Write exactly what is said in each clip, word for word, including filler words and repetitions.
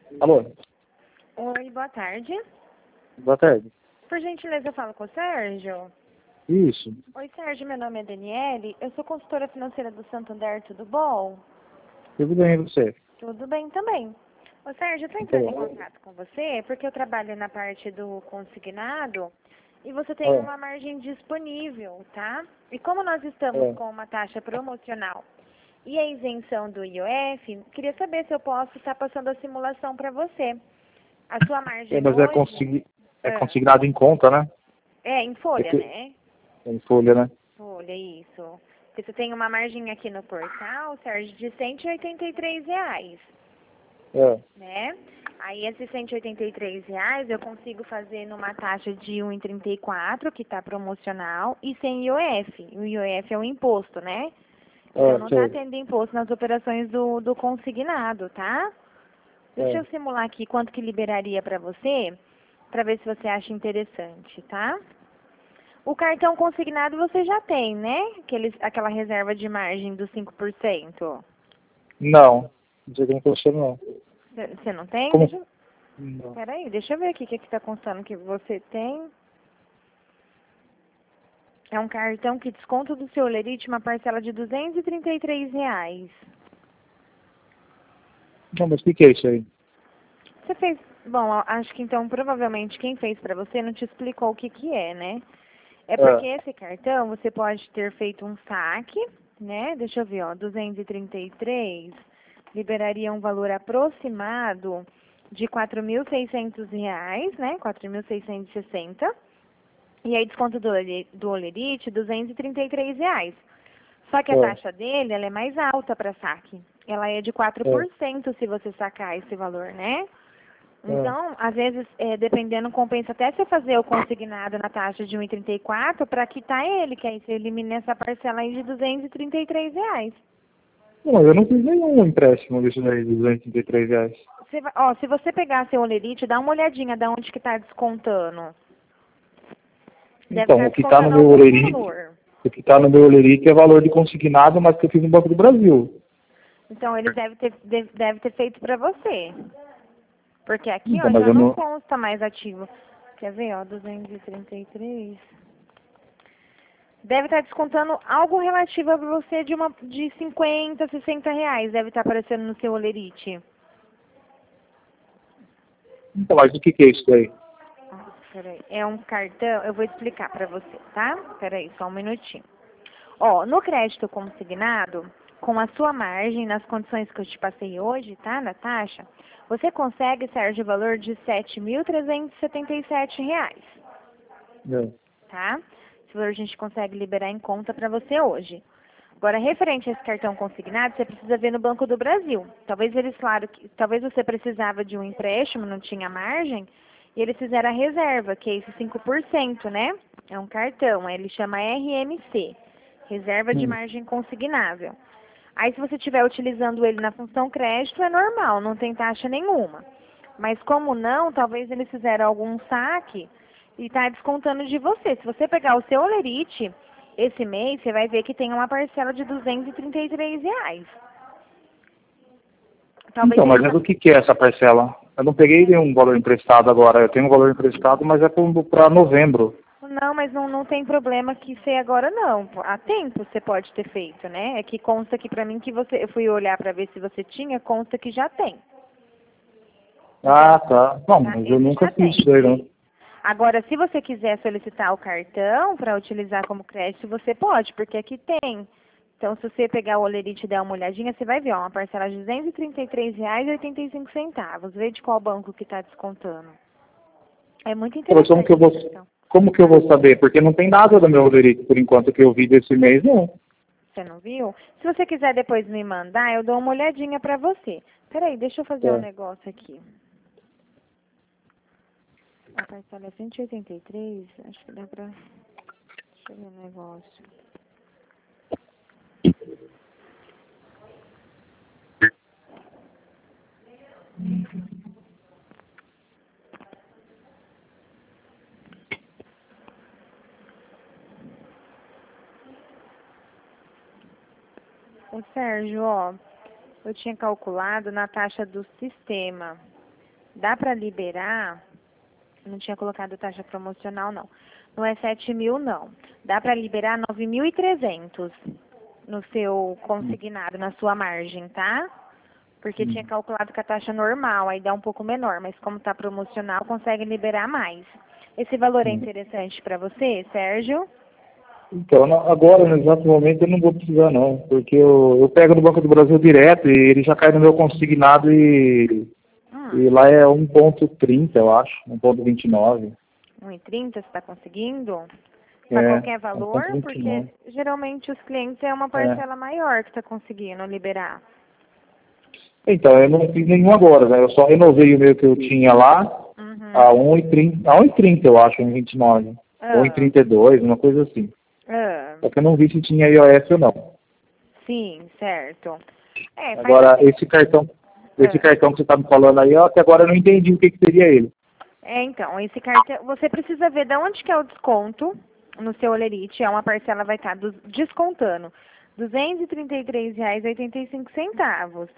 Alô? Oi, boa tarde. Boa tarde. Por gentileza, eu falo com o Sérgio. Isso. Oi, Sérgio, meu nome é Daniele. Eu sou consultora financeira do Santander, tudo bom? Tudo bem, e você? Tudo bem também. Ô, Sérgio, eu estou Então, entrando em contato com você porque eu trabalho na parte do consignado e você tem é, uma margem disponível, tá? E como nós estamos é, com uma taxa promocional e a isenção do I O F, queria saber se eu posso estar passando a simulação para você. A sua é, margem mas é, hoje consign, é é, consignado em conta, né? é em É folha, que, né? é em folha, né? Olha isso. Porque você tem uma margem aqui no portal, Sérgio, de cento e oitenta e três reais, É, né? Aí esses cento e oitenta e três reais eu consigo fazer numa taxa de um e trinta e quatro, que está promocional, e sem I O F. O I O F é o imposto, né? Então é, não está sei. tendo imposto nas operações do, do consignado, tá? Deixa É. eu simular aqui quanto que liberaria para você, para ver se você acha interessante, tá? O cartão consignado você já tem, né? Aquele, aquela reserva de margem dos cinco por cento. Não, não sei como funciona, não. Você não tem? Como? Deixa eu... Não. Peraí, deixa eu ver aqui o que está constando que você tem. É um cartão que desconta do seu lerite uma parcela de duzentos e trinta e três reais. Não, mas o que, que é isso aí? Você fez... Bom, acho que então provavelmente quem fez para você não te explicou o que que é, né? É porque É, esse cartão você pode ter feito um saque, né? Deixa eu ver, ó, duzentos e trinta e três liberaria um valor aproximado de quatro mil e seiscentos reais, né? quatro mil seiscentos e sessenta. E aí desconto do, ole- do Olerite, duzentos e trinta e três reais. Só que a é, taxa dele, ela é mais alta para saque. Ela é de quatro por é, cento se você sacar esse valor, né? é. Então, às vezes, é, dependendo, compensa até você fazer o consignado na taxa de um e trinta e quatro para quitar ele, que aí você elimina essa parcela aí de duzentos e trinta e três reais. Não, mas eu não fiz nenhum empréstimo disso daí, de duzentos e trinta e três reais. Você vai- ó, se você pegar seu olerite, dá uma olhadinha de onde que está descontando. Deve Então, estar o que está no descontando meu algum olerite, valor. o que está no meu olerite é valor de consignado, mas que eu fiz no Banco do Brasil. Então, eles devem ter, deve, deve ter feito para você. Porque aqui, Então, ó, mas já eu não não... consta mais ativo. Quer ver, ó, duzentos e trinta e três. Deve estar descontando algo relativo a você de, uma, de cinquenta, sessenta reais. Deve estar aparecendo no seu olerite. Então, mas o que, que é isso daí? Ah, peraí. É um cartão, eu vou explicar para você, tá? Peraí, só um minutinho. Ó, no crédito consignado, com a sua margem, nas condições que eu te passei hoje, tá? Na taxa, você consegue, Sérgio, o valor de sete mil trezentos e setenta e sete reais. É. Tá? Esse valor a gente consegue liberar em conta para você hoje. Agora, referente a esse cartão consignado, você precisa ver no Banco do Brasil. Talvez eles, claro, que, talvez você precisava de um empréstimo, não tinha margem, e eles fizeram a reserva, que é esse cinco por cento, né? É um cartão, ele chama R M C, Reserva de Hum. Margem Consignável. Aí, se você estiver utilizando ele na função crédito, é normal, não tem taxa nenhuma. Mas como não, talvez eles fizeram algum saque e está descontando de você. Se você pegar o seu olerite, esse mês, você vai ver que tem uma parcela de duzentos e trinta e três reais. Talvez Então, mas eles... é do que, que é essa parcela? Eu não peguei nenhum valor emprestado agora. Eu tenho um valor emprestado, mas é para novembro. Não, mas não, não tem problema que ser agora não. Há tempo você pode ter feito, né? É que consta aqui pra mim que você... Eu fui olhar pra ver se você tinha, consta que já tem. Ah, Então, tá. Não, tá? mas eu Esse nunca já fiz tem. isso aí, não. Agora, se você quiser solicitar o cartão para utilizar como crédito, você pode, porque aqui tem. Então, se você pegar o olerite e der uma olhadinha, você vai ver, ó, uma parcela de duzentos e trinta e três reais e oitenta e cinco centavos. Vê de qual banco que está descontando. É muito Então, mas como que interessante eu esse vou, cartão. como que eu vou saber? Porque não tem nada do meu direito por enquanto que eu vi desse mês, não. Você não viu? Se você quiser depois me mandar, eu dou uma olhadinha para você. Peraí, deixa eu fazer um É. negócio aqui. A parcela é cento e oitenta e três, acho que dá pra... Deixa eu ver o negócio. Ô, Sérgio, ó, eu tinha calculado na taxa do sistema. dá para liberar, não tinha colocado taxa promocional, não. Não é sete mil, não. Dá para liberar nove mil e trezentos no seu consignado, na sua margem, tá? Porque tinha calculado com a taxa normal, aí dá um pouco menor, mas como tá promocional, consegue liberar mais. Esse valor é interessante para você, Sérgio? Então, na- agora, no exato momento, eu não vou precisar, não. Porque eu, eu pego no Banco do Brasil direto e ele já cai no meu consignado e, Hum, e lá é um ponto trinta, eu acho. um ponto vinte e nove. um e trinta, você está conseguindo? Para É, qualquer um valor? ponto vinte e Porque nove. geralmente os clientes é uma É. parcela maior que está conseguindo liberar. Então, eu não fiz nenhum agora, né? Eu só renovei o meu que eu tinha lá a Uhum. um e trinta, a um e trinta eu acho, um e vinte e nove. Ou em Ah, trinta e dois, uma coisa assim. ah, Só que eu não vi se tinha iOS ou não. sim, certo. É, faz Agora, assim. esse cartão, esse Ah, cartão que você está me falando aí, ó, até agora eu não entendi o que, que seria ele. é, então, esse cartão, você precisa ver de onde que é o desconto no seu Olerite. É uma parcela, vai estar dos- descontando duzentos e trinta e três reais e oitenta e cinco centavos.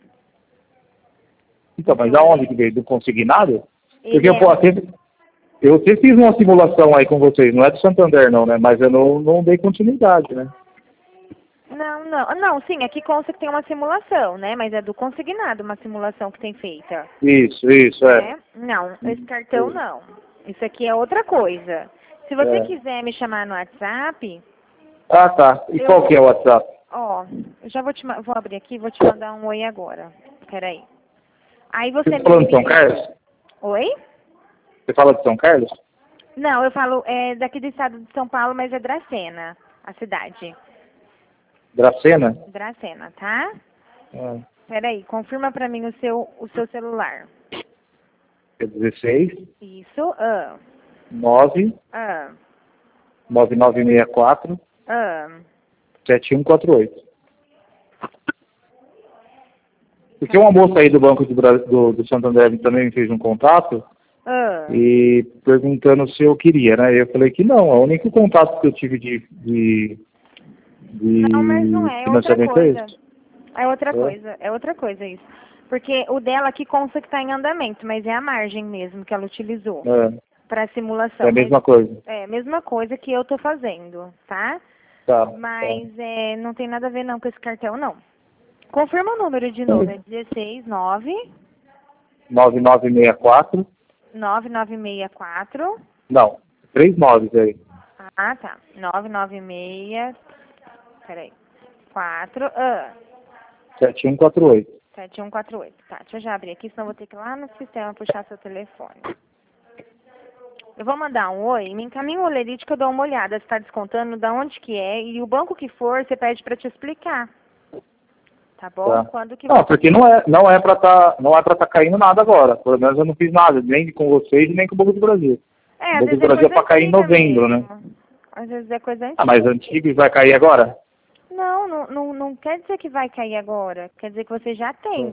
Então, No mas seu aonde que Olerite. veio? Do consignado? Ele Porque, é pô, um. sempre, eu sempre fiz uma simulação aí com vocês, não é do Santander não, né? Mas eu não, não dei continuidade, né? Não, não, não, sim, aqui consta que tem uma simulação, né? Mas é do consignado uma simulação que tem feita, Isso, isso, é. né? Não, esse cartão não. Isso aqui é outra coisa. Se você É. quiser me chamar no WhatsApp, Ah, tá. E eu qual que é o WhatsApp? Ó, eu já vou te, ma- vou abrir aqui e vou te mandar um oi agora. Peraí. Aí Você você tá me falando de São envia. Carlos? Oi? Você fala de São Carlos? Não, eu falo é daqui do estado de São Paulo, mas é Dracena, a cidade. Dracena? Dracena, tá? Ah, Peraí, confirma pra mim o seu, o seu celular. é dezesseis, Isso, ah, nove, ah, nove nove seis quatro, ah. sete um quatro oito. Porque uma moça aí do Banco do, Bra- do, do Santander também me fez um contato Ah. e perguntando se eu queria, né? Eu falei que não, o único contato que eu tive de, de, Não, mas não de é, é outra financiamento é coisa. esse. É outra É, coisa, é outra coisa isso. Porque o dela aqui consta que está em andamento, mas é a margem mesmo que ela utilizou para é, é simulação. a Mas mesma coisa. é a mesma coisa que eu tô fazendo, tá? Tá, tá. Mas é, não tem nada a ver não com esse cartão, não. Confirma o número de novo, é dezesseis nove nove nove seis quatro, nove nove seis quatro. não, três noves aí. Ah, tá. nove nove seis, peraí, quatro, ah, sete um quatro oito. sete um quatro oito. Tá, deixa eu já abrir aqui, senão eu vou ter que ir lá no sistema puxar seu telefone. Eu vou mandar um oi, me encaminha o Olerite que eu dou uma olhada se está descontando, da onde que é, e o banco que for, você pede para te explicar. Tá bom? Tá. Quando que Não, você... porque não é, não é para tá, não é para tá caindo nada agora. Pelo menos eu não fiz nada, nem com vocês, nem com o Banco do Brasil. É, O às Banco do vezes é Brasil é coisa para cair em antiga novembro, né? mesmo. Às vezes é coisa Ah, mas antiga. antigo e vai cair agora? Não, não, não, não quer dizer que vai cair agora. Quer dizer que você já tem.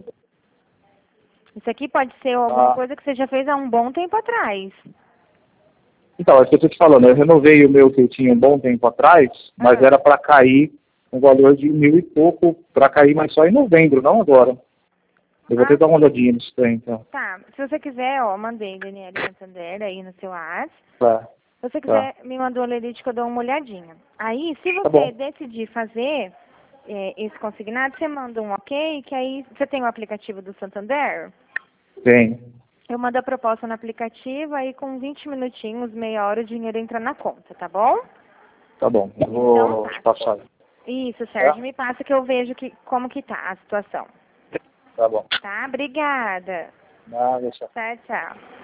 Isso aqui pode ser alguma Ah, coisa que você já fez há um bom tempo atrás. então, é o que eu estou te falando. Eu renovei o meu que eu tinha um bom tempo atrás, mas Ah, era para cair um valor de mil e pouco, para cair, mas só em novembro, não agora. Eu vou ah, ter que dar uma sim. olhadinha nisso aí, então. Tá. Se você quiser, ó, mandei Daniela Santander aí no seu WhatsApp. Tá, Se você tá. quiser, me mandou o Lerite que eu dou uma olhadinha. Aí, se Tá você bom. decidir fazer é, esse consignado, você manda um ok, que aí você tem o aplicativo do Santander. Tem. Eu mando a proposta no aplicativo, aí com vinte minutinhos, meia hora, o dinheiro entra na conta, tá bom? Tá bom. Eu Então vou te tá. passar. Isso, Tá? Sérgio, me passa que eu vejo que, como que tá a situação. Tá bom. Tá? Obrigada. Nada, tchau. Tchau, tchau.